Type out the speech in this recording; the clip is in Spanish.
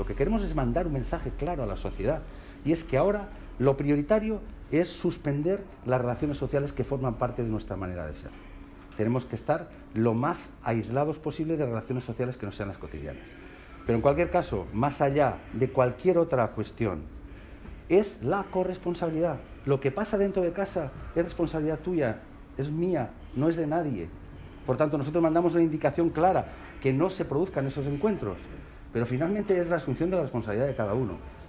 Lo que queremos es mandar un mensaje claro a la sociedad, y es que ahora lo prioritario es suspender las relaciones sociales que forman parte de nuestra manera de ser. Tenemos que estar lo más aislados posible de relaciones sociales que no sean las cotidianas. Pero en cualquier caso, más allá de cualquier otra cuestión, es la corresponsabilidad. Lo que pasa dentro de casa es responsabilidad tuya, es mía, no es de nadie. Por tanto, nosotros mandamos una indicación clara, que no se produzcan esos encuentros. Pero finalmente es la asunción de la responsabilidad de cada uno.